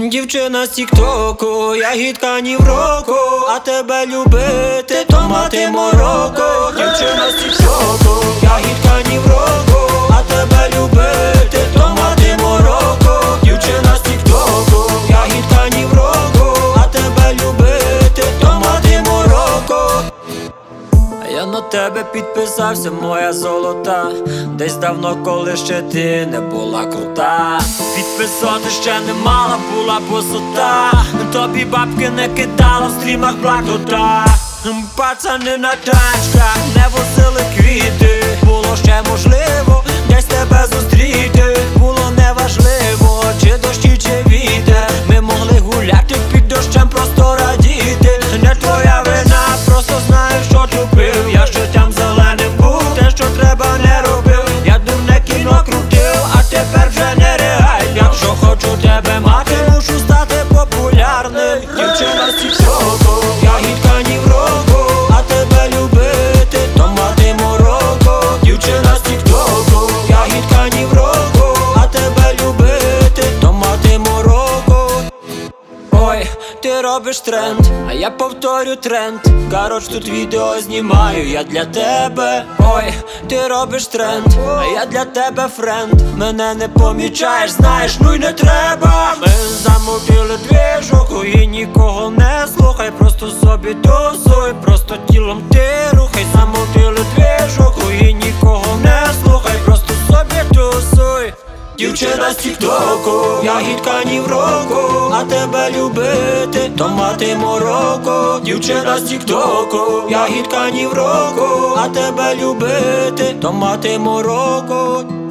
Дівчина з тік-току, ягідка ні в року, а тебе любити, то мати мороко. Дівчина з тік-току, ягідка ні в року, а тебе любити, то мати мороко. Дівчина з тік-току, ягідка ні в року, а тебе любити, то мати мороко. А я на тебе підписався, моя золота, десь давно, коли ще ти не була крута. Підписати ще не мала, була босота. Тобі бабки не кидала, в стрімах блакота. Пацани на тачках не возили квіти. Було ще можливо десь тебе зустріти. Було неважливо, чи дощі, чи вітер. Ми могли гуляти під дощем, просто радіти. Не твоя вина, просто знаю, що тупив. Я ще там зеленим був, те, що треба, не робив. Я дурне кіно крутив, а тепер вже не реально. Якщо хочу тебе мати, мушу стати популярним. Дівчина з тік-току, ягідка ні в року, а тебе любити, то мати мороко. Дівчина з тік-току, ягідка ні в року, а тебе любити, то мати мороко. Ой, ти робиш тренд, а я повторю тренд. Коротше, тут відео знімаю я для тебе. Ой, ти робиш тренд, а я для тебе френд. Мене не помічаєш, знаєш, ну й не треба. Ми замутили двіжуху і нікого не слухай. Просто собі тусуй, просто тілом ти рухай. Замутили двіжуху і нікого не слухай. Просто собі тусуй. Дівчина з тік-току, ягідка ні в року, а тебе любити, то мати мороко. Дівчина з тік-току, ягідка ні в року, а тебе любити, то мати мороко.